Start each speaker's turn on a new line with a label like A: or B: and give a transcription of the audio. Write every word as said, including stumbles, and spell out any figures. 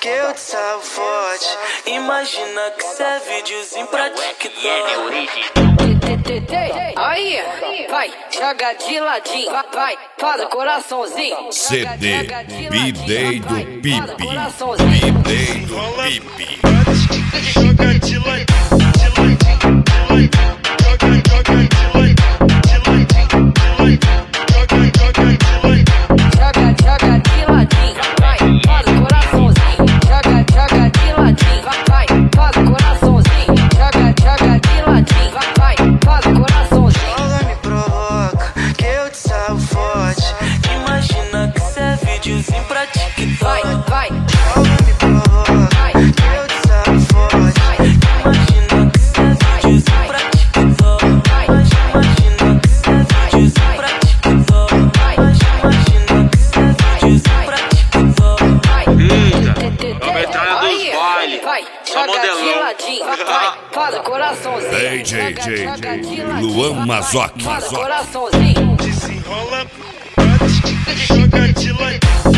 A: que eu te salvo forte. Imagina que cê é videozinho pra TikTok.
B: Aí, vai, joga de ladinho, vai, vai, faz o coraçãozinho.
C: C D B-Day do Pipi, B-Day do Pipi.
D: Joga de ladinho, de ladinho,
B: joga, joga de ladinho, vai, faz o coraçãozinho. Joga, joga de ladinho, vai, vai, faz o coraçãozinho. Joga, joga de ladinho, vai, vai, faz o coraçãozinho.
A: Joga, me provoca, que eu te salvo forte. Imagina que cê é videozinho pra TikTok.
B: Vai, vai,
A: Joga, me provoca, que eu te salvo forte. Imagina que cê é videozinho pra TikTok. Imagina que cê é videozinho pra TikTok. Imagina que cê é videozinho pra TikTok.
D: Nova entrada dos baile,
B: vai,
D: só
B: joga de
D: modelão.
B: ladinho, vai, vai, faz o coraçãozinho.
C: Ei, J, J,
B: Joga, joga de
C: J,
B: ladinho,
C: Luan
B: vai,
C: Mazoc.
B: faz o coraçãozinho.
D: Desenrola, joga de ladinho.